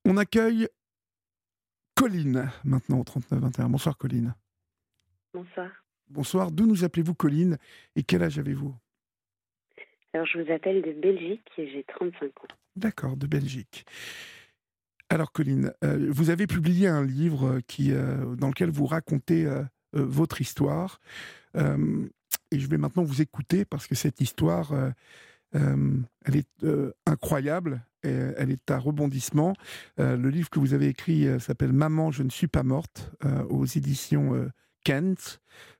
On accueille Colline maintenant au 39-21. Bonsoir Colline. Bonsoir. Bonsoir, d'où nous appelez-vous Colline et quel âge avez-vous? Alors, je vous appelle de Belgique et j'ai 35 ans. D'accord, de Belgique. Alors Colline, vous avez publié un livre dans lequel vous racontez votre histoire. Et je vais maintenant vous écouter parce que cette histoire, elle est incroyable. Et elle est à rebondissement. Le livre que vous avez écrit s'appelle Maman, je ne suis pas morte, aux éditions Kent,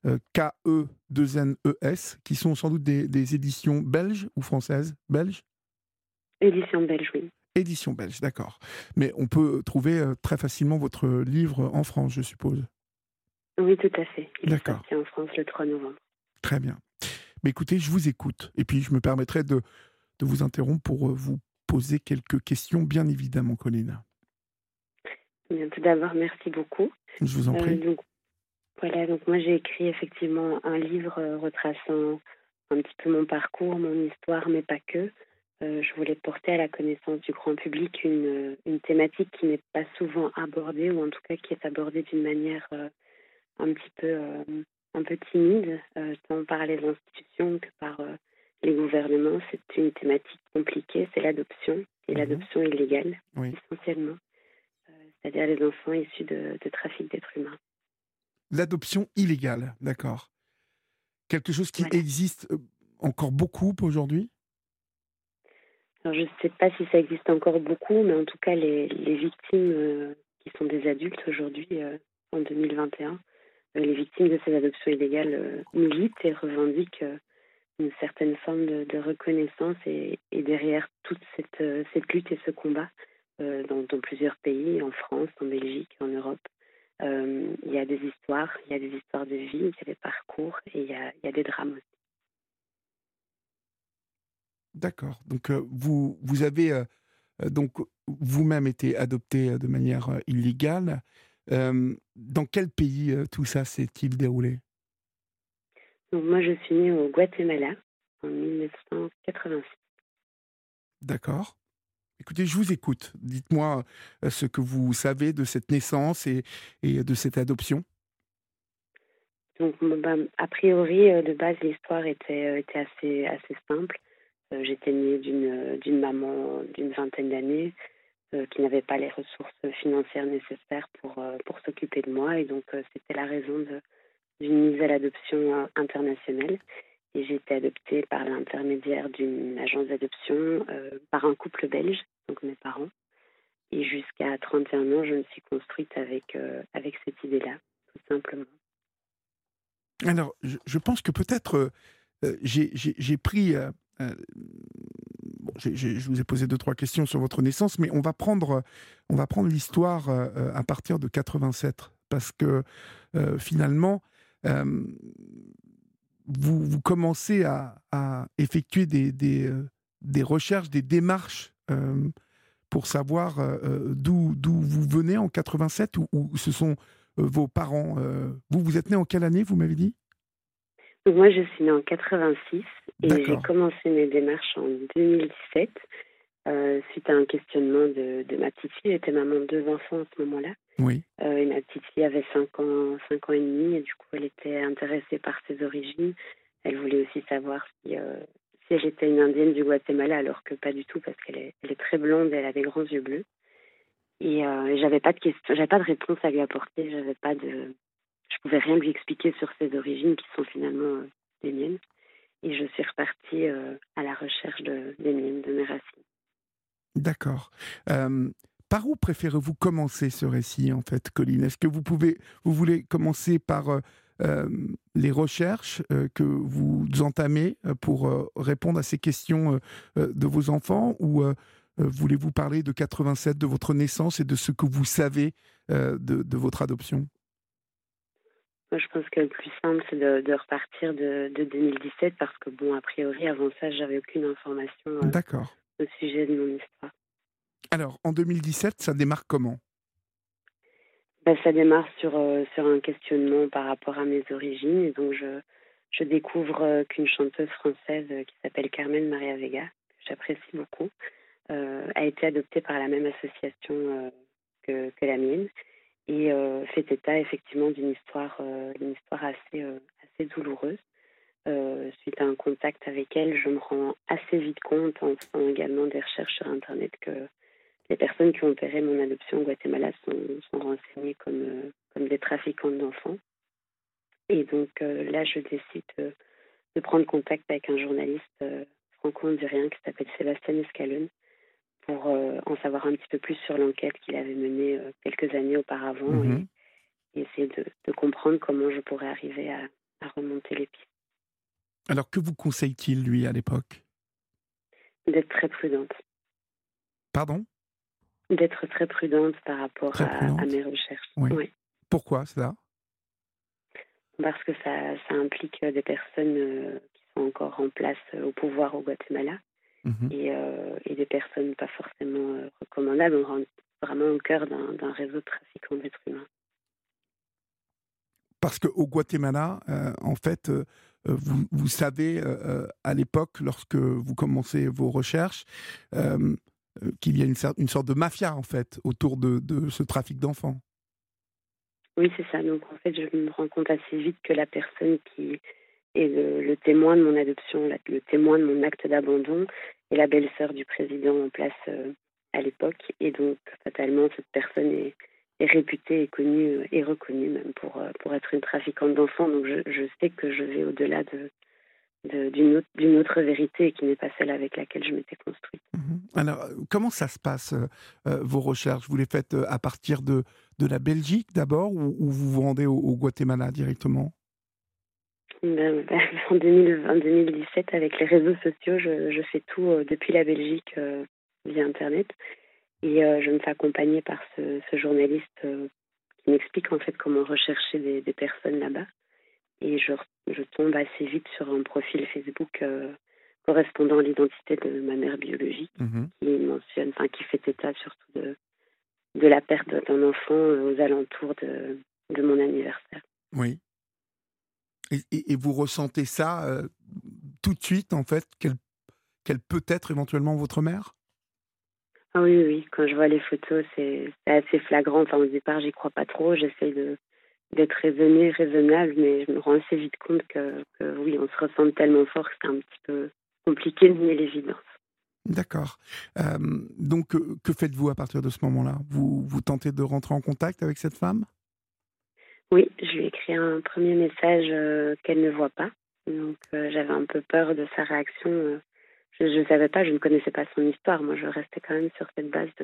K-E-2-N-E-S, qui sont sans doute des éditions belges ou françaises? Belges? Édition belge, oui. Édition belge, d'accord. Mais on peut trouver très facilement votre livre en France, je suppose. Oui, tout à fait. Il est D'accord, sorti en France le 3 novembre. très bien. Mais écoutez, je vous écoute. Et puis, je me permettrai de vous interrompre pour vous poser quelques questions, bien évidemment, Colline. Bien, tout d'abord, merci beaucoup. Je vous en prie. Donc, voilà, donc moi, j'ai écrit effectivement un livre retraçant un petit peu mon parcours, mon histoire, mais pas que. Je voulais porter à la connaissance du grand public une thématique qui n'est pas souvent abordée, ou en tout cas qui est abordée d'une manière un petit peu un peu timide, tant par les institutions que par les gouvernements. C'est une thématique compliquée, c'est l'adoption, et Mhm. l'adoption illégale, Oui. essentiellement, c'est-à-dire les enfants issus de trafic d'êtres humains. L'adoption illégale, d'accord. Quelque chose qui Voilà. existe encore beaucoup aujourd'hui? Alors, je ne sais pas si ça existe encore beaucoup, mais en tout cas, les victimes qui sont des adultes aujourd'hui, en 2021, les victimes de ces adoptions illégales militent et revendiquent une certaine forme de reconnaissance et derrière toute cette lutte et ce combat dans plusieurs pays, en France, en Belgique, en Europe. Il y a des histoires, il y a des histoires de vie, il y a des parcours et il y a des drames aussi. D'accord. Donc, vous avez donc vous-même été adopté de manière illégale. Dans quel pays tout ça s'est-il déroulé? Donc moi, je suis née au Guatemala en 1986. D'accord. Écoutez, je vous écoute. Dites-moi ce que vous savez de cette naissance et de cette adoption. Donc, a priori, de base, l'histoire était assez simple. J'étais née d'une maman d'une vingtaine d'années qui n'avait pas les ressources financières nécessaires pour s'occuper de moi. Et donc, c'était la raison d'une mise à l'adoption internationale. Et j'ai été adoptée par l'intermédiaire d'une agence d'adoption par un couple belge, donc mes parents. Et jusqu'à 31 ans, je me suis construite avec cette idée-là, tout simplement. Alors, je pense que peut-être j'ai pris. Bon, je vous ai posé 2-3 questions sur votre naissance, mais on va prendre l'histoire à partir de 87, parce que finalement, euh, vous commencez à effectuer des recherches, des démarches pour savoir d'où vous venez en 87, ou ce sont vos parents. Vous êtes né en quelle année, vous m'avez dit? Donc moi, je suis née en 86 et j'ai D'accord. commencé mes démarches en 2017 suite à un questionnement de ma petite fille. J'étais maman de 2 enfants à ce moment-là. Oui. Et ma petite fille avait 5 ans et demi, et du coup, elle était intéressée par ses origines. Elle voulait aussi savoir si j'étais une indienne du Guatemala, alors que pas du tout, parce elle est très blonde et elle a des grands yeux bleus. Et j'avais pas de question, j'avais pas de réponse à lui apporter, je pouvais rien lui expliquer sur ses origines qui sont finalement les miennes. Et je suis repartie à la recherche des miennes, de mes racines. D'accord. Par où préférez-vous commencer ce récit, en fait, Colline? Est-ce que vous voulez commencer par les recherches que vous entamez pour répondre à ces questions de vos enfants, ou voulez-vous parler de 87, de votre naissance et de ce que vous savez de votre adoption? Moi, je pense que le plus simple, c'est de repartir de 2017 parce que, bon, a priori, avant ça, j'avais aucune information D'accord. au sujet de mon histoire. Alors, en 2017, ça démarre comment? Ça démarre sur un questionnement par rapport à mes origines. Et donc, je découvre qu'une chanteuse française qui s'appelle Carmen Maria Vega, que j'apprécie beaucoup, a été adoptée par la même association que la mienne et fait état effectivement d'une histoire assez douloureuse. Suite à un contact avec elle, je me rends assez vite compte, en faisant également des recherches sur Internet, que les personnes qui ont opéré mon adoption au Guatemala sont renseignées comme des trafiquantes d'enfants. Et donc là, je décide de prendre contact avec un journaliste franco-hondurien qui s'appelle Sébastien Escalón pour en savoir un petit peu plus sur l'enquête qu'il avait menée quelques années auparavant Mhm. et essayer de comprendre comment je pourrais arriver à remonter les pistes. Alors, que vous conseille-t-il, lui, à l'époque? D'être très prudente. Pardon? D'être très prudente par rapport Très à prudente? mes recherches. Oui. Oui, Pourquoi cela? parce que ça implique des personnes qui sont encore en place au pouvoir au Guatemala Mhm. et des personnes pas forcément recommandables. On rentre vraiment au cœur d'un réseau de trafiquants d'êtres humains. Parce qu'au Guatemala, en fait, vous savez, à l'époque, lorsque vous commencez vos recherches, euh, qu'il y a une sorte de mafia, en fait, autour de ce trafic d'enfants. Oui, c'est ça. Donc en fait, je me rends compte assez vite que la personne qui est le témoin de mon adoption, le témoin de mon acte d'abandon, est la belle-sœur du président en place à l'époque. Et donc, fatalement, cette personne est réputée et connue et reconnue même pour être une trafiquante d'enfants. Donc, je sais que je vais au-delà d'une autre vérité qui n'est pas celle avec laquelle je m'étais construite. Mhm. Alors, comment ça se passe, vos recherches? Vous les faites à partir de la Belgique d'abord ou vous vous rendez au Guatemala directement? En 2017, avec les réseaux sociaux, je fais tout depuis la Belgique via Internet. Et je me fais accompagner par ce journaliste qui m'explique en fait comment rechercher des personnes là-bas. Et je tombe assez vite sur un profil Facebook correspondant à l'identité de ma mère biologique, Mhm. qui fait état surtout de la perte d'un enfant aux alentours de mon anniversaire. Oui. Et vous ressentez ça tout de suite, en fait, qu'elle peut être éventuellement votre mère? Ah oui, oui, oui, quand je vois les photos, c'est assez flagrant. Enfin, au départ, j'y crois pas trop. J'essaye d'être raisonnable, mais je me rends assez vite compte que oui, on se ressemble tellement fort que c'est un petit peu compliqué de nier l'évidence. D'accord. Donc, que faites-vous à partir de ce moment-là? Vous tentez de rentrer en contact avec cette femme? Oui, je lui ai écrit un premier message qu'elle ne voit pas. Donc, j'avais un peu peur de sa réaction. Je ne savais pas, je ne connaissais pas son histoire. Moi, je restais quand même sur cette base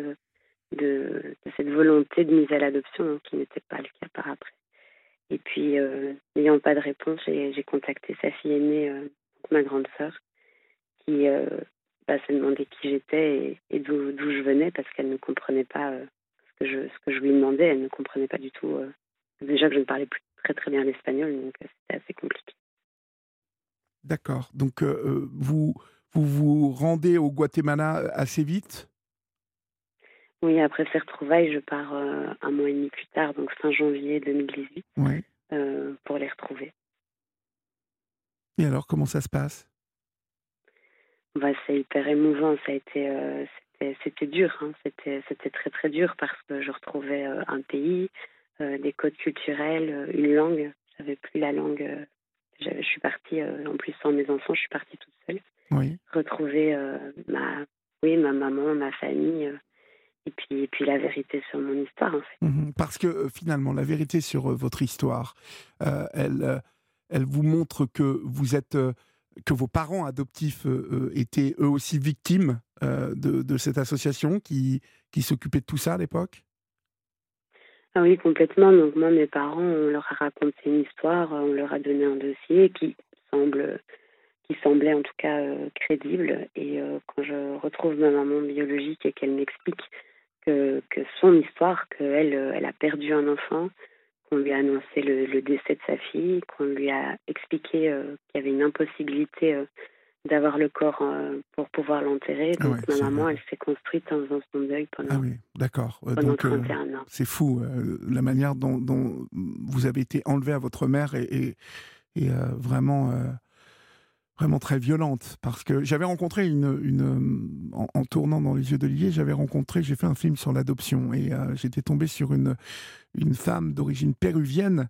de cette volonté de mise à l'adoption, hein, qui n'était pas le cas par après. Et puis, n'ayant pas de réponse, j'ai contacté sa fille aînée, ma grande sœur, qui s'est demandé qui j'étais et d'où je venais parce qu'elle ne comprenait pas ce que je lui demandais. Elle ne comprenait pas du tout. Déjà que je ne parlais plus très très bien l'espagnol, donc c'était assez compliqué. D'accord. Donc, vous vous rendez au Guatemala assez vite? Oui, après ces retrouvailles, je pars un mois et demi plus tard, donc fin janvier 2018, Oui. pour les retrouver. Et alors, comment ça se passe? Bah, c'est hyper émouvant. Ça a été, c'était dur, hein. C'était très très dur parce que je retrouvais un pays, des codes culturels, une langue. J'avais plus la langue. Je suis partie, en plus sans mes enfants, je suis partie toute seule. Oui. Retrouver ma maman, ma famille, et puis la vérité sur mon histoire en fait. Mhm. Parce que finalement, la vérité sur votre histoire, elle vous montre que vous êtes, que vos parents adoptifs étaient eux aussi victimes de cette association qui s'occupait de tout ça à l'époque. Ah oui, complètement. Donc moi, mes parents, on leur a raconté une histoire, on leur a donné un dossier qui semblait en tout cas crédible. Et quand je retrouve ma maman biologique et qu'elle m'explique que son histoire, qu'elle elle a perdu un enfant, qu'on lui a annoncé le décès de sa fille, qu'on lui a expliqué qu'il y avait une impossibilité d'avoir le corps pour pouvoir l'enterrer. Ah Donc ouais, ma maman, elle s'est construite en faisant son deuil ah oui, d'accord. pendant Donc 31 ans. c'est fou la manière dont vous avez été enlevé à votre mère et vraiment. vraiment très violente, parce que j'avais rencontré en tournant dans Les Yeux d'Olivier, j'ai fait un film sur l'adoption, et j'étais tombé sur une femme d'origine péruvienne,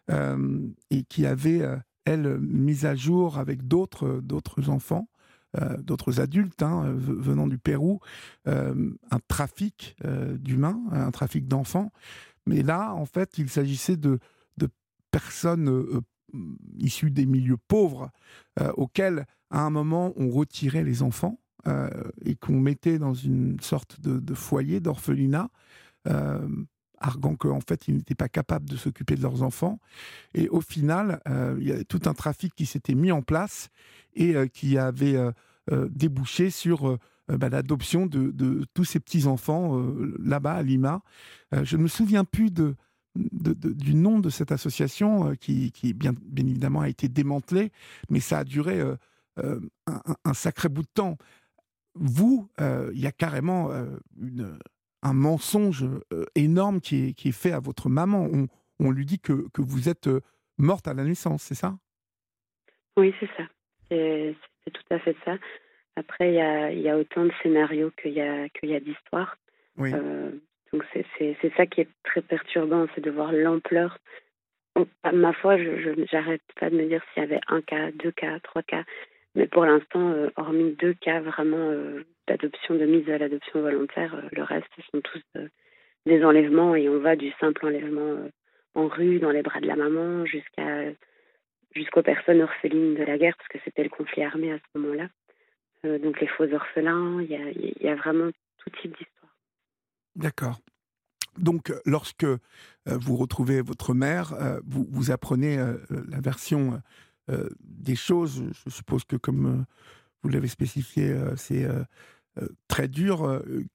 et qui avait, elle, mis à jour avec d'autres enfants, d'autres adultes, hein, venant du Pérou, un trafic d'humains, un trafic d'enfants. Mais là, en fait, il s'agissait de personnes issues des milieux pauvres, auxquelles, à un moment, on retirait les enfants, et qu'on mettait dans une sorte de foyer, d'orphelinat, euh, arguant qu'en fait, ils n'étaient pas capables de s'occuper de leurs enfants. Et au final, il y a tout un trafic qui s'était mis en place, et qui avait débouché sur l'adoption de tous ces petits-enfants là-bas, à Lima. Je ne me souviens plus du nom de cette association, qui bien évidemment a été démantelée, mais ça a duré un sacré bout de temps. Vous, il y a carrément un mensonge énorme qui est fait à votre maman. On lui dit que vous êtes morte à la naissance, c'est ça? Oui, c'est ça. C'est tout à fait ça. Après, il y a autant de scénarios qu'il y a d'histoires. Oui. Euh, donc c'est ça qui est très perturbant, c'est de voir l'ampleur. Ma foi, j'arrête pas de me dire s'il y avait un cas, deux cas, trois cas. Mais pour l'instant, hormis deux cas vraiment d'adoption, de mise à l'adoption volontaire, le reste sont tous des enlèvements, et on va du simple enlèvement en rue, dans les bras de la maman, jusqu'aux personnes orphelines de la guerre, parce que c'était le conflit armé à ce moment-là. Donc les faux orphelins, il y a vraiment tout type d'histoire. D'accord. Donc, lorsque vous retrouvez votre mère, vous apprenez la version des choses. Je suppose que, comme vous l'avez spécifié, c'est très dur.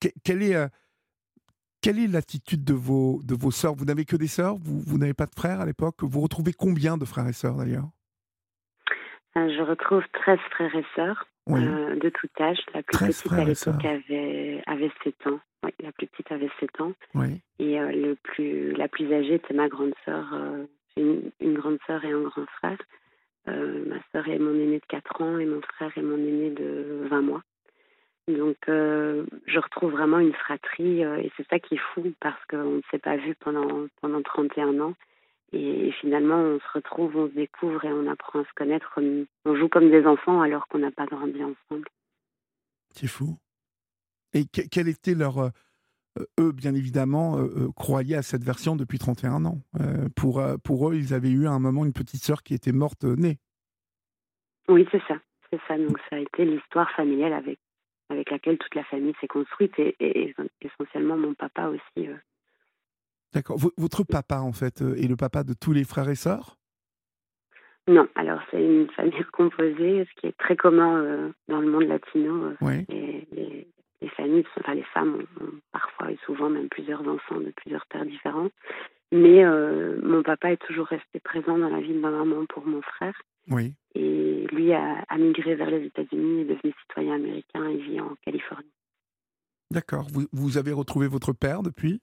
Quelle est l'attitude de vos sœurs? Vous n'avez que des sœurs? Vous n'avez pas de frères à l'époque? Vous retrouvez combien de frères et sœurs, d'ailleurs? Je retrouve 13 frères et sœurs Oui, de tout âge. La plus 13 petite à frères et l'époque sœurs. avait 7 ans. Oui, la plus petite avait 7 ans. Oui, Et la plus âgée était ma grande sœur. J'ai une grande sœur et un grand frère. Ma sœur est mon aînée de 4 ans et mon frère est mon aîné de 20 mois. Donc, je retrouve vraiment une fratrie, et c'est ça qui est fou, parce qu'on ne s'est pas vu pendant 31 ans. Et finalement, on se retrouve, on se découvre et on apprend à se connaître. On joue comme des enfants alors qu'on n'a pas grandi ensemble. c'est fou. Et quel était eux, bien évidemment, croyaient à cette version depuis 31 ans. Pour eux, ils avaient eu à un moment une petite sœur qui était morte née. Oui, c'est ça. C'est ça. Donc, ça a été l'histoire familiale avec laquelle toute la famille s'est construite, et essentiellement mon papa aussi. D'accord. Votre papa, en fait, est le papa de tous les frères et sœurs? Non, alors c'est une famille composée, ce qui est très commun dans le monde latino. Oui. Les familles, enfin les femmes ont parfois et souvent même plusieurs enfants de plusieurs pères différents. Mais mon papa est toujours resté présent dans la vie de ma maman pour mon frère. Oui. Et lui a migré vers les États-Unis, est devenu citoyen américain et vit en Californie. D'accord. Vous avez retrouvé votre père depuis?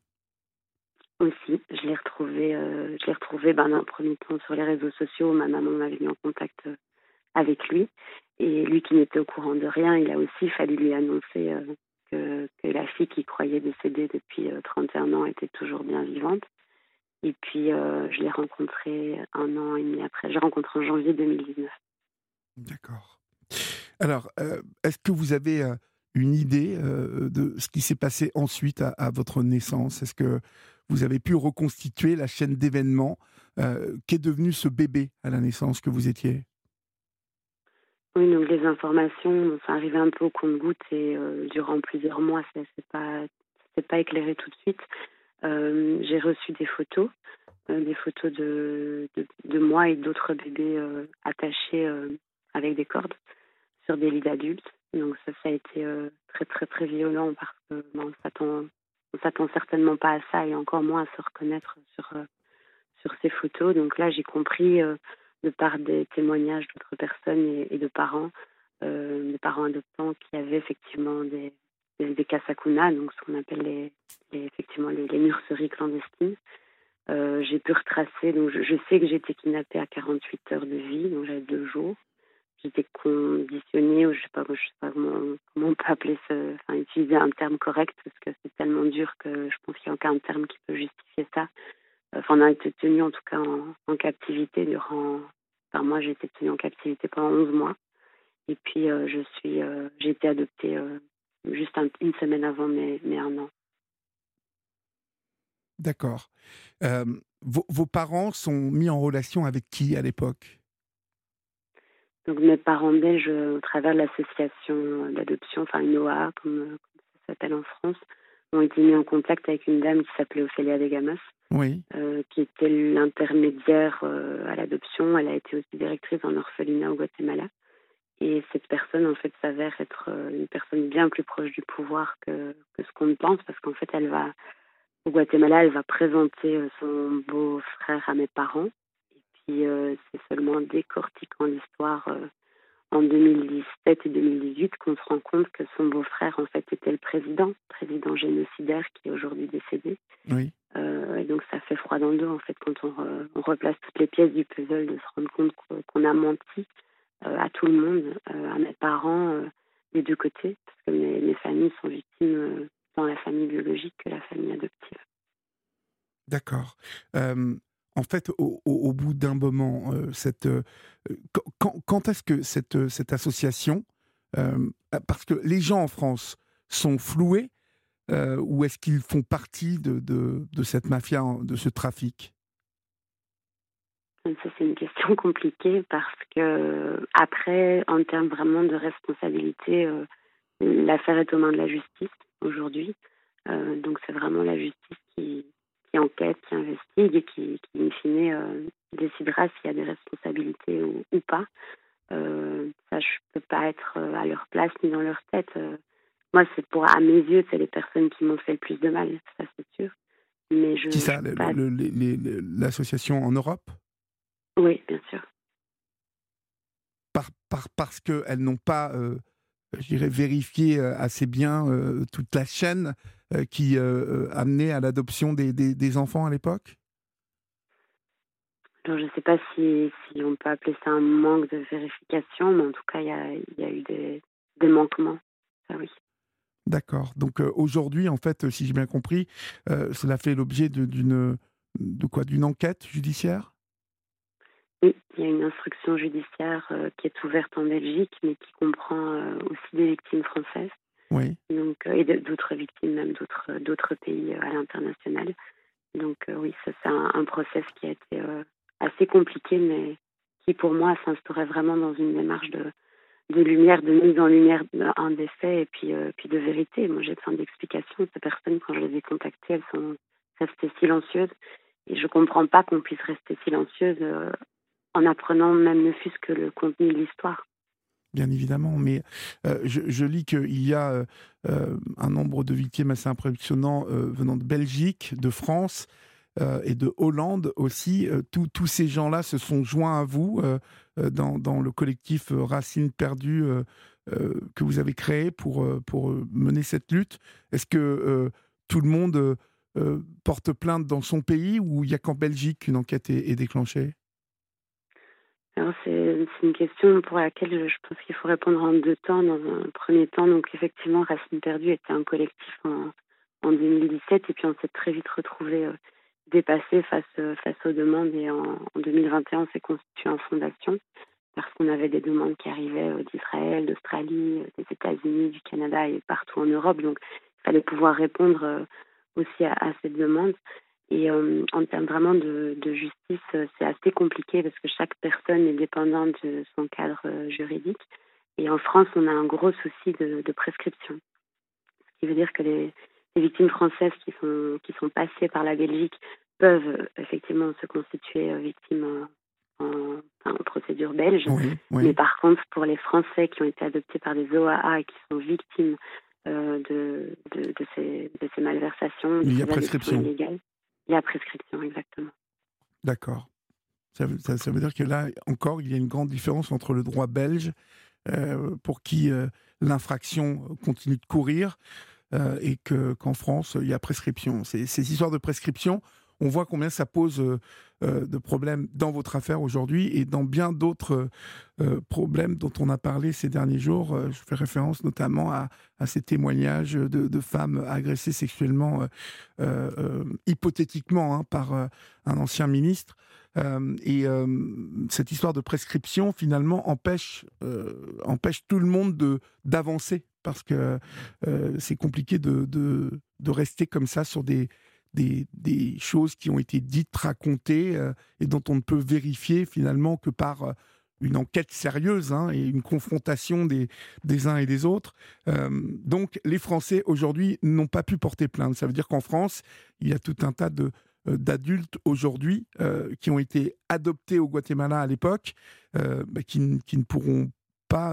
Aussi, je l'ai retrouvé dans un premier temps sur les réseaux sociaux. Ma maman m'avait mis en contact avec lui. Et lui qui n'était au courant de rien, il a aussi fallu lui annoncer que la fille qui croyait décédée depuis 31 ans était toujours bien vivante. Et puis, je l'ai rencontré un an et demi après. J'ai rencontré en janvier 2019. D'accord. Alors, est-ce que vous avez une idée de ce qui s'est passé ensuite à votre naissance? Est-ce que vous avez pu reconstituer la chaîne d'événements qu'est devenu ce bébé à la naissance que vous étiez? Oui, donc les informations sont arrivées un peu au compte-gouttes, et durant plusieurs mois, ça s'est pas éclairé tout de suite. J'ai reçu des photos de moi et d'autres bébés attachés avec des cordes sur des lits d'adultes. Donc ça a été très très très violent, parce que on s'attend certainement pas à ça, et encore moins à se reconnaître sur ces photos. Donc là, j'ai compris de par des témoignages d'autres personnes et de parents adoptants, qui avaient effectivement des kasakuna, donc ce qu'on appelle effectivement les nurseries clandestines. J'ai pu retracer, donc je sais que j'ai été kidnappée à 48 heures de vie, donc j'avais 2 jours. j'étais conditionnée, ou je sais pas comment on peut appeler utiliser un terme correct, parce que c'est tellement dur que je pense qu'il n'y a aucun terme qui peut justifier ça. On a été tenu en tout cas en captivité moi j'ai été tenue en captivité pendant 11 mois. Et puis j'ai été adoptée juste une semaine avant mes 1 an. D'accord. Vos parents sont mis en relation avec qui à l'époque? Donc mes parents belges, au travers de l'association d'adoption, une OAA comme ça s'appelle en France, ont été mis en contact avec une dame qui s'appelait Ophélia Degamas, Oui, qui était l'intermédiaire à l'adoption. Elle a été aussi directrice d'un orphelinat au Guatemala. Et cette personne, en fait, s'avère être une personne bien plus proche du pouvoir que ce qu'on ne pense, parce qu'en fait, au Guatemala, elle va présenter son beau-frère à mes parents. Et puis, c'est seulement en décortiquant l'histoire en 2017 et 2018 qu'on se rend compte que son beau-frère, en fait, était le président génocidaire qui est aujourd'hui décédé. oui. Et donc, ça fait froid dans le dos, en fait, quand on replace toutes les pièces du puzzle, de se rendre compte qu'on a menti à tout le monde, à mes parents, des deux côtés, parce que mes familles sont victimes dans la famille biologique que la famille adoptive. D'accord. En fait, au bout d'un moment, quand est-ce que cette association, parce que les gens en France sont floués, ou est-ce qu'ils font partie de cette mafia, de ce trafic? Donc ça, c'est une question compliquée parce que après, en termes vraiment de responsabilité, l'affaire est aux mains de la justice aujourd'hui. Donc c'est vraiment la justice qui enquête, qui investigue et qui in fine, décidera s'il y a des responsabilités ou pas. Ça, je peux pas être à leur place ni dans leur tête. Moi, à mes yeux, c'est les personnes qui m'ont fait le plus de mal, ça c'est sûr. Mais Qui je ça? peux pas. L'association en Europe? Oui, bien sûr. Parce qu'elles n'ont pas, je dirais, vérifié assez bien toute la chaîne qui amenait à l'adoption des enfants à l'époque? Alors, je ne sais pas si on peut appeler ça un manque de vérification, mais en tout cas, il y a eu des manquements. Ça, oui. D'accord. Donc aujourd'hui, en fait, si j'ai bien compris, cela fait l'objet d'une enquête judiciaire? Oui, il y a une instruction judiciaire qui est ouverte en Belgique, mais qui comprend aussi des victimes françaises, Oui. donc, d'autres victimes, même d'autres pays à l'international. Donc oui, ça c'est un process qui a été assez compliqué, mais qui pour moi s'instaurait vraiment dans une démarche de lumière, de mise en lumière des faits et puis de vérité. Moi, j'ai besoin d'explications. Ces personnes, quand je les ai contactées, elles sont restées silencieuses. Et je comprends pas qu'on puisse rester silencieuse en apprenant même ne fût-ce que le contenu de l'histoire. Bien évidemment, mais je lis qu'il y a un nombre de victimes assez impressionnant venant de Belgique, de France et de Hollande aussi. Tous ces gens-là se sont joints à vous dans le collectif Racines Perdues que vous avez créé pour mener cette lutte. Est-ce que tout le monde porte plainte dans son pays, ou il n'y a qu'en Belgique qu'une enquête est déclenchée? Alors c'est une question pour laquelle je pense qu'il faut répondre en deux temps. Dans un premier temps, donc effectivement, Racines Perdues était un collectif en 2017 et puis on s'est très vite retrouvé dépassé face aux demandes et en 2021, on s'est constitué en fondation parce qu'on avait des demandes qui arrivaient d'Israël, d'Australie, des États-Unis, du Canada et partout en Europe. Donc il fallait pouvoir répondre aussi à ces demandes. Et en termes vraiment de justice, c'est assez compliqué parce que chaque personne est dépendante de son cadre juridique. Et en France, on a un gros souci de prescription. Ce qui veut dire que les victimes françaises qui sont passées par la Belgique peuvent effectivement se constituer victimes en procédure belge. Oui, Mais oui. par contre, pour les Français qui ont été adoptés par des OAA et qui sont victimes de ces malversations, de Il y a ces adoptions prescription. illégales, il y a prescription, exactement. D'accord. Ça veut dire que là encore, il y a une grande différence entre le droit belge, pour qui l'infraction continue de courir, et qu'en France, il y a prescription. Ces histoires de prescription, on voit combien ça pose de problèmes dans votre affaire aujourd'hui et dans bien d'autres problèmes dont on a parlé ces derniers jours. Je fais référence notamment à ces témoignages de femmes agressées sexuellement, hypothétiquement, hein, par un ancien ministre. Cette histoire de prescription, finalement, empêche tout le monde d'avancer, parce que c'est compliqué de rester comme ça sur des choses qui ont été dites, racontées, et dont on ne peut vérifier finalement que par une enquête sérieuse, hein, et une confrontation des uns et des autres. Donc les Français aujourd'hui n'ont pas pu porter plainte. Ça veut dire qu'en France, il y a tout un tas d'adultes aujourd'hui qui ont été adoptés au Guatemala à l'époque, qui ne pourront pas,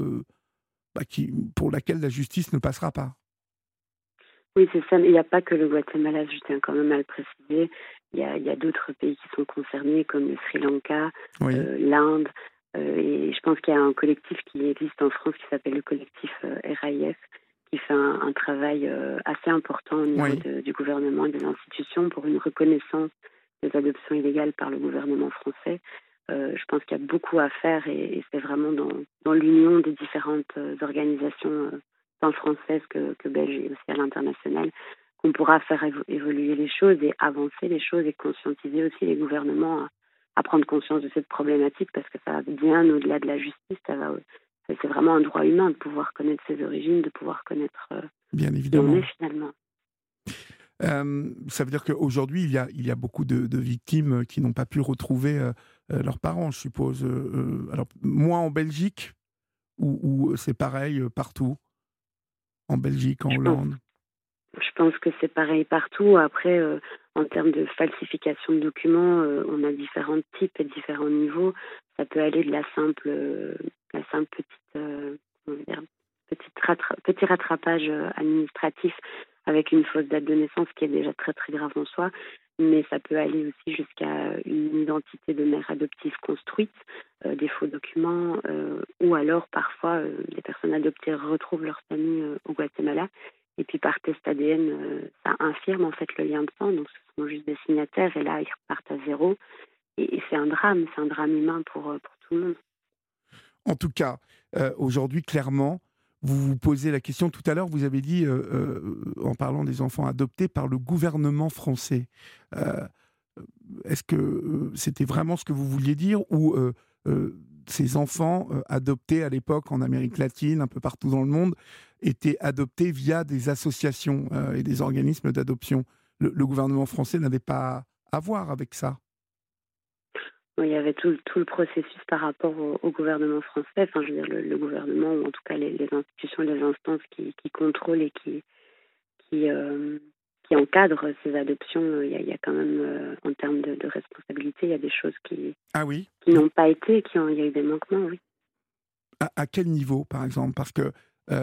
pour laquelle la justice ne passera pas. Oui, c'est ça. Mais il n'y a pas que le Guatemala, je tiens quand même à le préciser. Il y a d'autres pays qui sont concernés, comme le Sri Lanka, Oui. l'Inde. Et je pense qu'il y a un collectif qui existe en France qui s'appelle le collectif RAIF, qui fait un travail assez important au niveau du gouvernement et des institutions pour une reconnaissance des adoptions illégales par le gouvernement français. Je pense qu'il y a beaucoup à faire et c'est vraiment dans l'union des différentes organisations tant françaises que belges et aussi à l'international qu'on pourra faire évoluer les choses et avancer les choses et conscientiser aussi les gouvernements à prendre conscience de cette problématique, parce que ça va bien au-delà de la justice. C'est vraiment un droit humain de pouvoir connaître ses origines, de pouvoir connaître bien évidemment qui on est finalement. Ça veut dire qu'aujourd'hui, il y a beaucoup de victimes qui n'ont pas pu retrouver leurs parents, je suppose. Alors, moins en Belgique, ou c'est pareil partout? En Belgique, en Hollande? Je pense que c'est pareil partout. Après, en termes de falsification de documents, on a différents types et différents niveaux. Ça peut aller de la simple petit rattrapage administratif avec une fausse date de naissance qui est déjà très très grave en soi, mais ça peut aller aussi jusqu'à une identité de mère adoptive construite, des faux documents, ou alors parfois les personnes adoptées retrouvent leur famille au Guatemala. Et puis par test ADN, ça infirme en fait le lien de sang, donc ce sont juste des signataires et là ils repartent à zéro. Et c'est un drame humain pour tout le monde. En tout cas, aujourd'hui, clairement, vous vous posez la question. Tout à l'heure, vous avez dit, en parlant des enfants adoptés par le gouvernement français, est-ce que c'était vraiment ce que vous vouliez dire, ou ces enfants adoptés à l'époque en Amérique latine, un peu partout dans le monde, étaient adoptés via des associations et des organismes d'adoption? Le gouvernement français n'avait pas à voir avec ça? Il y avait tout le processus par rapport au gouvernement français. Enfin, je veux dire, le gouvernement, ou en tout cas les institutions, les instances qui contrôlent et qui encadrent ces adoptions. Il y a quand même, en termes de responsabilité, il y a des choses qui n'ont pas été, il y a eu des manquements, oui. À quel niveau, par exemple? Parce que,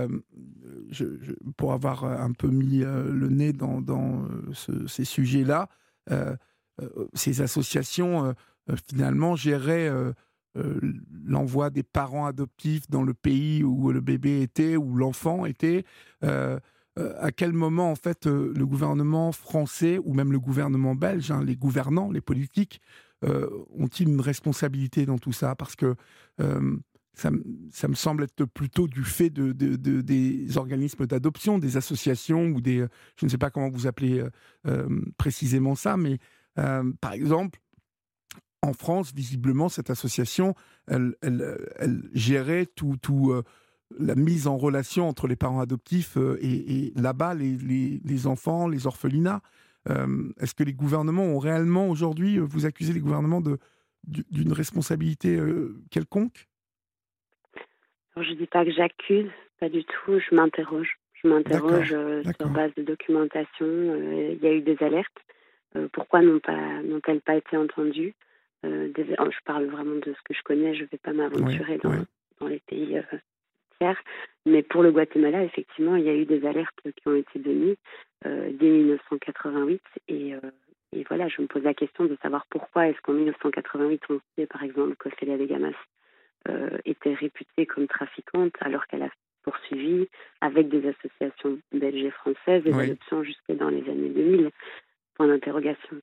pour avoir un peu mis le nez dans ces sujets-là, ces associations, finalement, géraient l'envoi des parents adoptifs dans le pays où le bébé était, où l'enfant était. À quel moment, en fait, le gouvernement français, ou même le gouvernement belge, hein, les gouvernants, les politiques, ont-ils une responsabilité dans tout ça? Parce que ça me semble être plutôt du fait des organismes d'adoption, des associations, ou je ne sais pas comment vous appelez précisément ça, mais par exemple, en France, visiblement, cette association, elle gérait tout la mise en relation entre les parents adoptifs et là-bas, les enfants, les orphelinats. Est-ce que les gouvernements ont réellement, aujourd'hui, vous accusez les gouvernements d'une responsabilité quelconque? Alors, je ne dis pas que j'accuse, pas du tout, je m'interroge. Sur base de documentation. Il y a eu des alertes. Pourquoi n'ont-elles pas été entendues? Je parle vraiment de ce que je connais, je ne vais pas m'aventurer dans les pays tiers. Mais pour le Guatemala, effectivement, il y a eu des alertes qui ont été données dès 1988. Et voilà, je me pose la question de savoir pourquoi est-ce qu'en 1988, on sait par exemple que Célia de Gamas était réputée comme trafiquante, alors qu'elle a poursuivi avec des associations belges et françaises des adoptions jusque dans les années 2000. Point d'interrogation.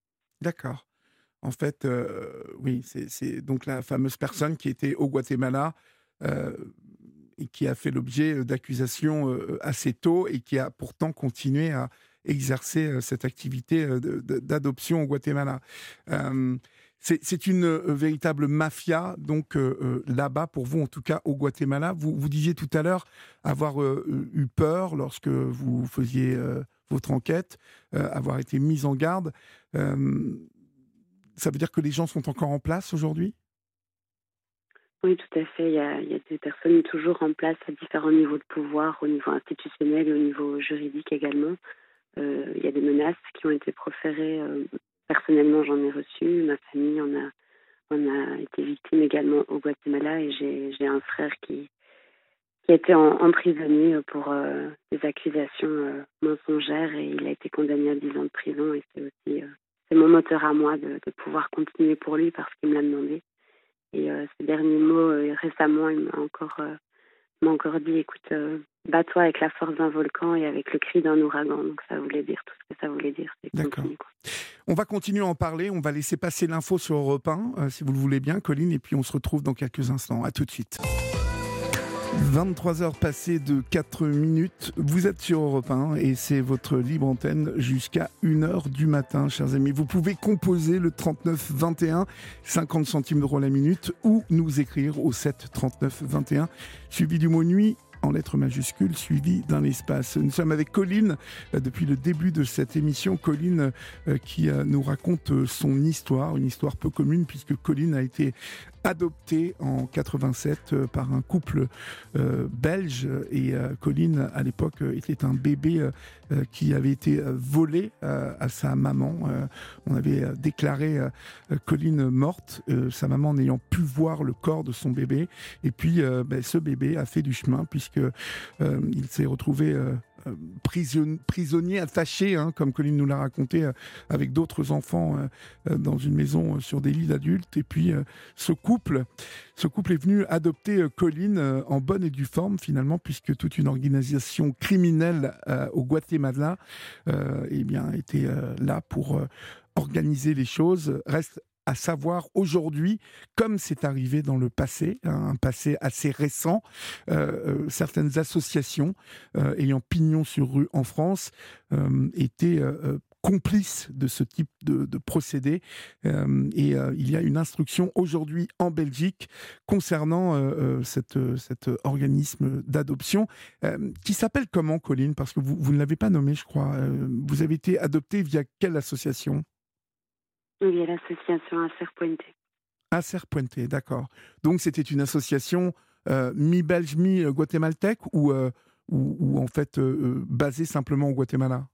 D'accord. En fait, oui, c'est donc la fameuse personne qui était au Guatemala, heu et qui a fait l'objet, d'accusations, assez tôt et qui a pourtant continué à exercer, cette activité, de d'adoption au Guatemala. Hem, c'est une, véritable mafia donc là-bas pour vous, en tout cas au Guatemala. Vous disiez tout à l'heure avoir, eu peur lorsque vous faisiez, votre enquête, avoir été mise en garde. Hem, Ça veut dire que les gens sont encore en place aujourd'hui? Oui, tout à fait. Il y a des personnes toujours en place à différents niveaux de pouvoir, au niveau institutionnel et au niveau juridique également. Il y a des menaces qui ont été proférées. Personnellement, j'en ai reçu. Ma famille en a été victime également au Guatemala et j'ai un frère qui a été emprisonné pour des accusations mensongères et il a été condamné à 10 ans de prison et c'est aussi c'est mon moteur à moi de pouvoir continuer pour lui parce qu'il me l'a demandé. Et ces derniers mots, récemment, il m'a encore dit: «Écoute, bats-toi avec la force d'un volcan et avec le cri d'un ouragan». Donc ça voulait dire tout ce que ça voulait dire, c'est D'accord. continue, quoi. On va continuer à en parler, on va laisser passer l'info sur Europe 1, si vous le voulez bien, Colline, et puis on se retrouve dans quelques instants. À tout de suite. 23 heures passées de 4 minutes, vous êtes sur Europe 1 et c'est votre libre antenne jusqu'à 1 heure du matin, chers amis. Vous pouvez composer le 39 21, 50 centimes d'euros la minute, ou nous écrire au 7 39 21, suivi du mot nuit en lettres majuscules, suivi d'un espace. Nous sommes avec Colline depuis le début de cette émission. Colline qui nous raconte son histoire, une histoire peu commune puisque Colline a été adoptée en 87 par un couple belge et Colline à l'époque était un bébé qui avait été volé à sa maman. On avait déclaré Colline morte, sa maman n'ayant pu voir le corps de son bébé et puis ce bébé a fait du chemin puisque il s'est retrouvé prisonnier, attaché, hein, comme Colline nous l'a raconté, avec d'autres enfants dans une maison sur des lits d'adultes. Et puis ce couple est venu adopter Colline en bonne et due forme finalement, puisque toute une organisation criminelle au Guatemala était là pour organiser les choses. Reste à savoir aujourd'hui, comme c'est arrivé dans le passé, un passé assez récent, certaines associations ayant pignon sur rue en France étaient complices de ce type de procédé. Il y a une instruction aujourd'hui en Belgique concernant cet organisme d'adoption qui s'appelle comment, Colline? Parce que vous ne l'avez pas nommé, je crois. Vous avez été adopté via quelle association? Il y a l'association Acer Puente. Acer Puente, d'accord. Donc c'était une association mi-belge, mi-guatémaltèque ou en fait basée simplement au Guatemala?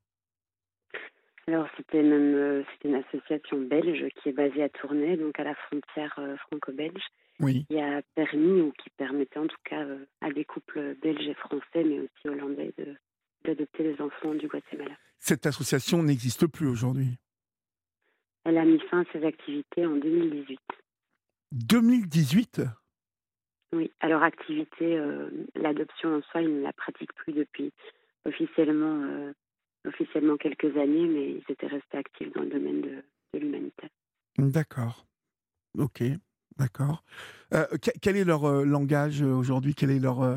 Alors c'était une association belge qui est basée à Tournai, donc à la frontière franco-belge, Oui. qui a permis ou qui permettait en tout cas à des couples belges et français, mais aussi hollandais, d'adopter les enfants du Guatemala. Cette association n'existe plus aujourd'hui. Elle a mis fin à ses activités en 2018. 2018? Oui, à leur activité, l'adoption en soi, ils ne la pratiquent plus depuis officiellement, officiellement quelques années, mais ils étaient restés actifs dans le domaine de l'humanitaire. D'accord. Ok. D'accord. Quel est leur langage aujourd'hui? Quelle est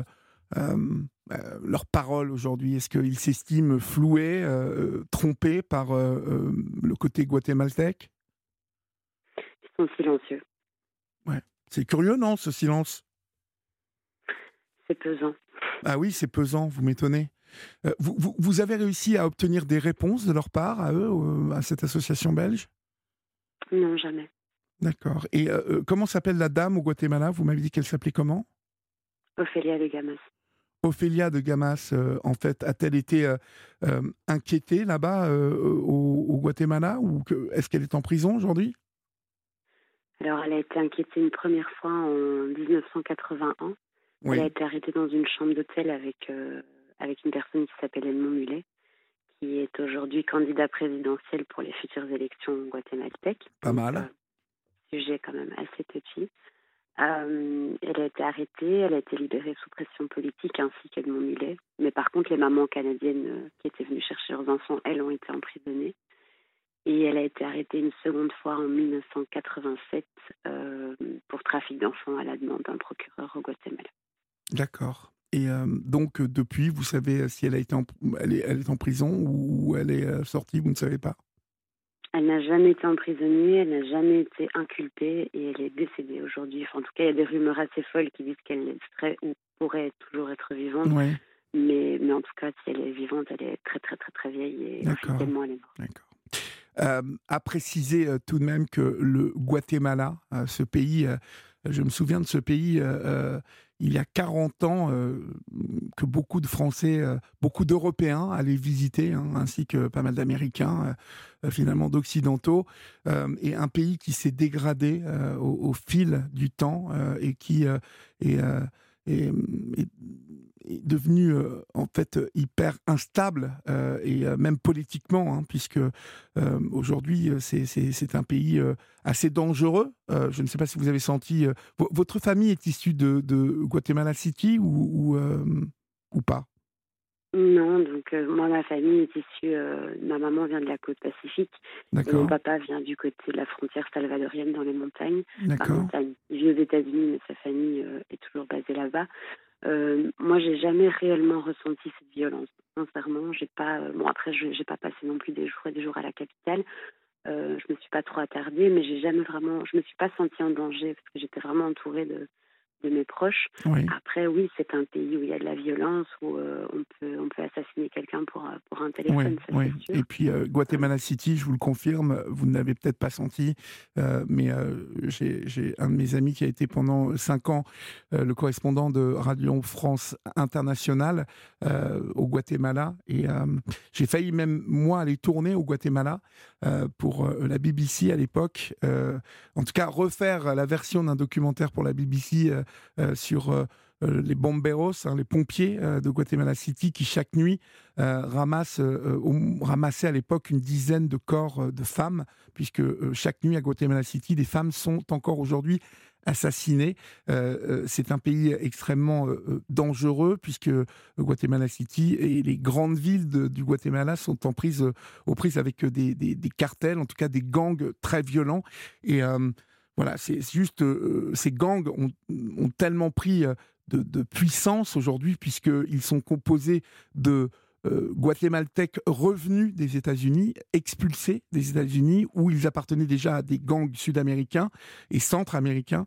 leur parole aujourd'hui? Est-ce qu'ils s'estiment floués, trompés par le côté guatémaltèque? Ils sont silencieux, Ouais. C'est curieux, non, ce silence? c'est pesant. Ah oui, c'est pesant, vous m'étonnez. Vous avez réussi à obtenir des réponses de leur part, à eux, à cette association belge? Non, jamais. D'accord. Et comment s'appelle la dame au Guatemala? Vous m'avez dit qu'elle s'appelait comment? Ophélia de Gamas. Ophélia de Gamas, en fait, a-t-elle été inquiétée là-bas au Guatemala ou est-ce qu'elle est en prison aujourd'hui? Alors, elle a été inquiétée une première fois en 1981. Elle a Oui, été arrêtée dans une chambre d'hôtel avec une personne qui s'appelle Edmond Mulet, qui est aujourd'hui candidat présidentiel pour les futures élections guatémaltèques. pas Donc, mal. sujet quand même assez touchy. Elle a été arrêtée, elle a été libérée sous pression politique ainsi qu'Edmond Mulet. Mais par contre, les mamans canadiennes qui étaient venues chercher leurs enfants, elles ont été emprisonnées. Et elle a été arrêtée une seconde fois en 1987 pour trafic d'enfants à la demande d'un procureur au Guatemala. D'accord. Et donc, depuis, vous savez si elle a été elle est en prison ou elle est sortie, vous ne savez pas? Elle n'a jamais été emprisonnée, elle n'a jamais été inculpée et elle est décédée aujourd'hui. Enfin, en tout cas, il y a des rumeurs assez folles qui disent qu'elle serait ou pourrait toujours être vivante. Oui, Mais en tout cas, si elle est vivante, elle est très très très très vieille et d'accord, officiellement elle est morte. d'accord. À préciser tout de même que le Guatemala, ce pays, je me souviens de ce pays il y a 40 ans, que beaucoup de Français, beaucoup d'Européens allaient visiter, hein, ainsi que pas mal d'Américains, finalement d'Occidentaux, et un pays qui s'est dégradé au fil du temps et qui est, est, est- est devenu en fait hyper instable et même politiquement, hein, puisque aujourd'hui c'est un pays assez dangereux. Je ne sais pas si vous avez senti. Votre famille est issue de Guatemala City ou pas? Non, donc moi, ma famille est issue, ma maman vient de la côte pacifique et mon D'accord, papa vient du côté de la frontière salvadorienne dans les montagnes. Enfin, d'accord, montagne. Il vit aux États-Unis, mais sa famille est toujours basée là-bas. Moi, j'ai jamais réellement ressenti cette violence. Sincèrement, j'ai pas. Bon, après, j'ai pas passé non plus des jours et des jours à la capitale. Je me suis pas trop attardée, mais j'ai jamais vraiment. Je me suis pas sentie en danger parce que j'étais vraiment entourée de mes proches. oui. Après, oui, c'est un pays où il y a de la violence, où on peut assassiner quelqu'un pour un Oui, téléphone, ça oui. c'est Et sûr. puis Guatemala City, je vous le confirme, vous ne l'avez peut-être pas senti, mais j'ai un de mes amis qui a été pendant 5 ans le correspondant de Radio France Internationale au Guatemala. Et j'ai failli même, moi, aller tourner au Guatemala pour la BBC à l'époque. En tout cas, refaire la version d'un documentaire pour la BBC sur les bomberos, hein, les pompiers de Guatemala City qui, chaque nuit, ramassaient à l'époque une dizaine de corps de femmes, puisque chaque nuit à Guatemala City, des femmes sont encore aujourd'hui assassinées. C'est un pays extrêmement dangereux, puisque Guatemala City et les grandes villes du Guatemala sont aux prises avec des cartels, en tout cas des gangs très violents. Et voilà, c'est juste, ces gangs ont tellement pris de puissance aujourd'hui, puisqu'ils sont composés de guatémaltèques revenus des États-Unis, expulsés des États-Unis, où ils appartenaient déjà à des gangs sud-américains et centra-américains.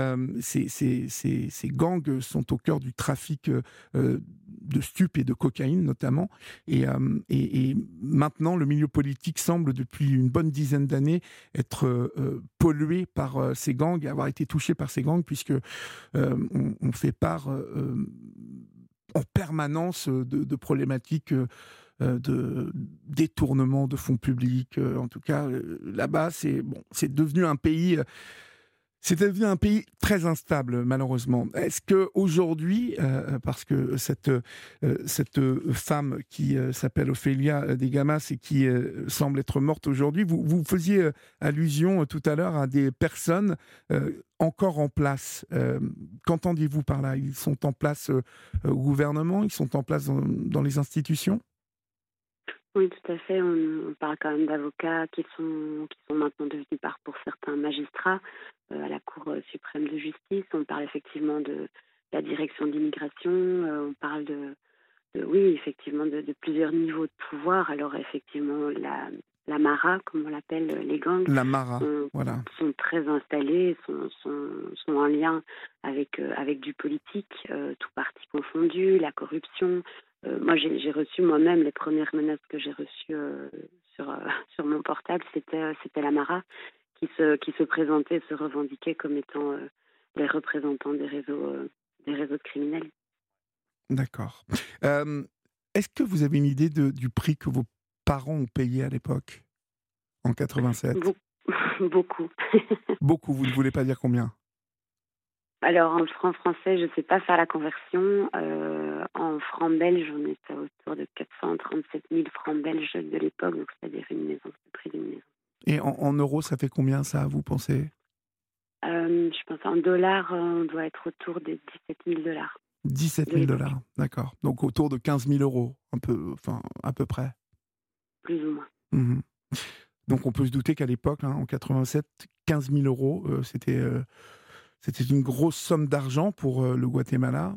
Ces gangs sont au cœur du trafic de stupes et de cocaïne notamment. Et maintenant, le milieu politique semble, depuis une bonne dizaine d'années, être pollué par ces gangs, avoir été touché par ces gangs, puisque on fait part en permanence de problématiques de détournement de fonds publics. En tout cas, là-bas, c'est devenu un pays. C'est devenu un pays très instable, malheureusement. Est-ce que aujourd'hui, parce que cette femme qui s'appelle Ophélia de Gamas et qui semble être morte aujourd'hui, vous faisiez allusion tout à l'heure à des personnes encore en place. Qu'entendez-vous par là? Ils sont en place au gouvernement? Ils sont en place dans les institutions? Oui, tout à fait. On parle quand même d'avocats qui sont maintenant devenus pour certains magistrats à la Cour suprême de justice. On parle effectivement de la direction de l'immigration. On parle oui, effectivement, de plusieurs niveaux de pouvoir. Alors, effectivement, la Mara, comme on l'appelle, les gangs, La Mara, sont, voilà. sont très installés, sont en lien avec du politique, tout parti confondu, la corruption. Moi, j'ai reçu moi-même les premières menaces que j'ai reçues sur mon portable, c'était la Mara qui se présentait, se revendiquait comme étant les représentants des réseaux de criminels. D'accord. Est-ce que vous avez une idée du prix que vos parents ont payé à l'époque, en 87? Beau- Beaucoup. Beaucoup, vous ne voulez pas dire combien? Alors, en francs français, je ne sais pas faire la conversion. En francs belges, on était autour de 437 000 francs belges de l'époque, donc c'est-à-dire une maison, le prix d'une maison. Et en euros, ça fait combien ça, vous pensez? Je pense en dollars, on doit être autour des 17 000 dollars 17 de 000 l'époque, dollars, d'accord. Donc autour de 15 000 euros, un peu, enfin, à peu près. plus ou moins. Mhm. Donc on peut se douter qu'à l'époque, en 87, 15 000 euros, c'était une grosse somme d'argent pour le Guatemala.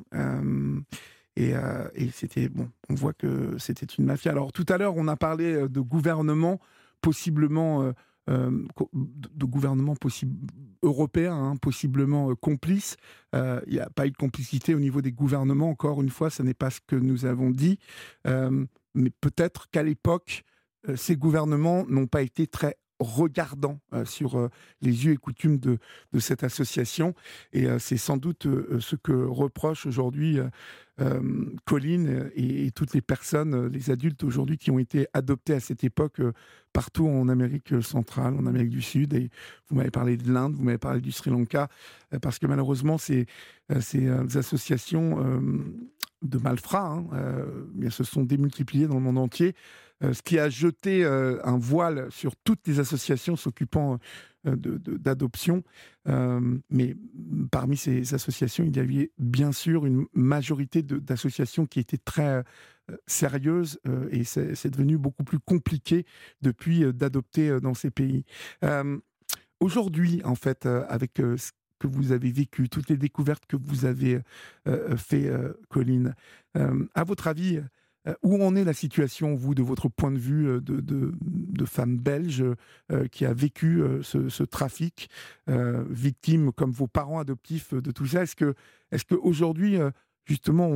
Et c'était, bon, on voit que c'était une mafia. Alors tout à l'heure, on a parlé de gouvernement possiblement, de gouvernement européen, possiblement complice. Il n'y a pas eu de complicité au niveau des gouvernements. Encore une fois, ce n'est pas ce que nous avons dit. Mais peut-être qu'à l'époque, ces gouvernements n'ont pas été très regardants sur les us et coutumes de cette association. Et c'est sans doute ce que reproche aujourd'hui Colline et toutes les personnes, les adultes aujourd'hui qui ont été adoptés à cette époque partout en Amérique centrale, en Amérique du Sud. Et vous m'avez parlé de l'Inde, vous m'avez parlé du Sri Lanka, parce que malheureusement, ces associations de malfrats se sont démultipliées dans le monde entier, ce qui a jeté un voile sur toutes les associations s'occupant d'adoption. Mais parmi ces associations, il y avait bien sûr une majorité d'associations qui étaient très sérieuses, et c'est devenu beaucoup plus compliqué depuis d'adopter dans ces pays. Aujourd'hui, en fait, avec ce que vous avez vécu, toutes les découvertes que vous avez fait, Colline, à votre avis, où en est la situation, vous, de votre point de vue de femme belge qui a vécu ce trafic, victime comme vos parents adoptifs de tout ça? Est-ce qu'aujourd'hui, justement,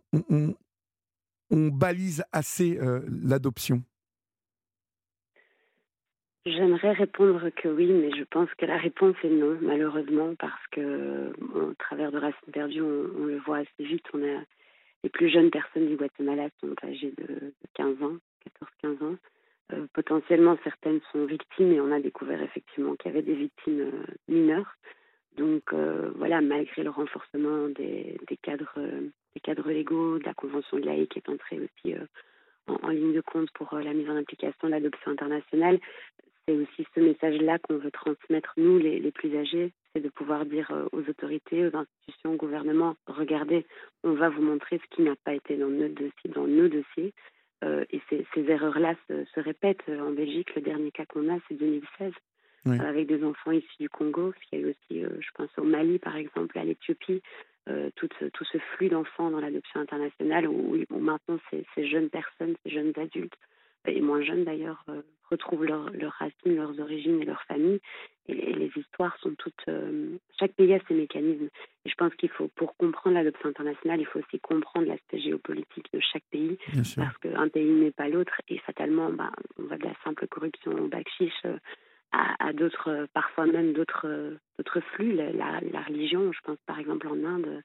on balise assez l'adoption? J'aimerais répondre que oui, mais je pense que la réponse est non, malheureusement, parce que au travers de Racines perdues, on le voit assez vite. Les plus jeunes personnes du Guatemala sont âgées de 15 ans, 14-15 ans. Potentiellement, certaines sont victimes et on a découvert effectivement qu'il y avait des victimes mineures. Donc voilà, malgré le renforcement des cadres légaux, de la Convention de l'Haye qui est entrée aussi en ligne de compte pour la mise en application de l'adoption internationale, c'est aussi ce message-là qu'on veut transmettre, nous, les plus âgés, c'est de pouvoir dire aux autorités, aux institutions, au gouvernement, regardez, on va vous montrer ce qui n'a pas été dans nos dossiers. Et ces erreurs-là se répètent. En Belgique, le dernier cas qu'on a, c'est 2016, Oui. avec des enfants issus du Congo, parce qu'il y a eu aussi, je pense au Mali, par exemple, à l'Éthiopie, tout ce flux d'enfants dans l'adoption internationale, où maintenant ces jeunes personnes, ces jeunes adultes, et moins jeunes d'ailleurs, retrouvent leurs racines, leurs origines et leurs familles. Et les histoires sont toutes... chaque pays a ses mécanismes. Et je pense qu'il faut, pour comprendre l'adoption internationale, il faut aussi comprendre l'aspect géopolitique de chaque pays, Bien sûr. parce qu'un pays n'est pas l'autre. Et fatalement, on va de la simple corruption au bakchich à d'autres, parfois même d'autres flux. La religion, je pense par exemple en Inde,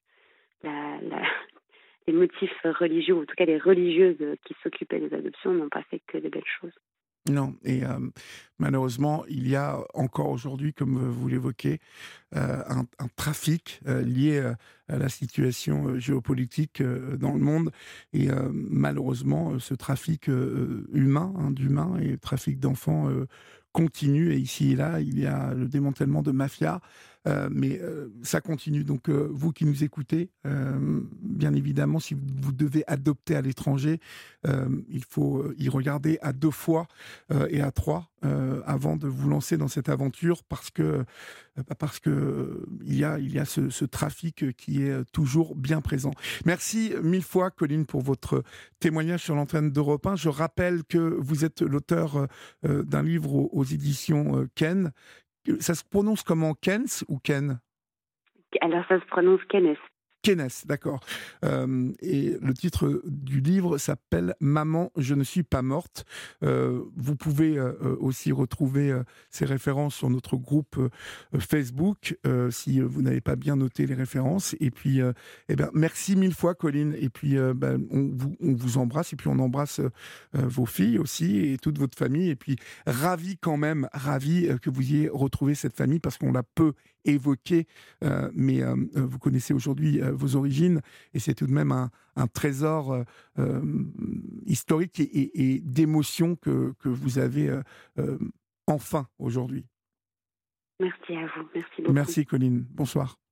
les motifs religieux, en tout cas les religieuses qui s'occupaient des adoptions, n'ont pas fait que des belles choses. Non, et malheureusement, il y a encore aujourd'hui, comme vous l'évoquez, un trafic lié à la situation géopolitique dans le monde. Et malheureusement, ce trafic d'humains et trafic d'enfants continue. Et ici et là, il y a le démantèlement de mafias. Mais ça continue. Donc, vous qui nous écoutez, bien évidemment, si vous devez adopter à l'étranger, il faut y regarder à 2 fois et à 3 avant de vous lancer dans cette aventure, parce que il y a ce trafic qui est toujours bien présent. Merci 1000 fois, Colline, pour votre témoignage sur l'antenne d'Europe 1. Je rappelle que vous êtes l'auteur d'un livre aux éditions Ken. Ça se prononce comment, Kens ou Ken? Alors ça se prononce Kenneth. Kenes, d'accord. Et le titre du livre s'appelle « Maman, je ne suis pas morte ». Vous pouvez aussi retrouver ces références sur notre groupe Facebook, si vous n'avez pas bien noté les références. Et puis, merci 1000 fois, Colline. Et puis, on vous embrasse, et puis on embrasse vos filles aussi, et toute votre famille. Et puis, ravi que vous ayez retrouvé cette famille, parce qu'on l'a peu évoqué, mais vous connaissez aujourd'hui vos origines, et c'est tout de même un trésor historique et d'émotions que vous avez enfin aujourd'hui. Merci à vous, merci beaucoup. Merci, Colline. Bonsoir.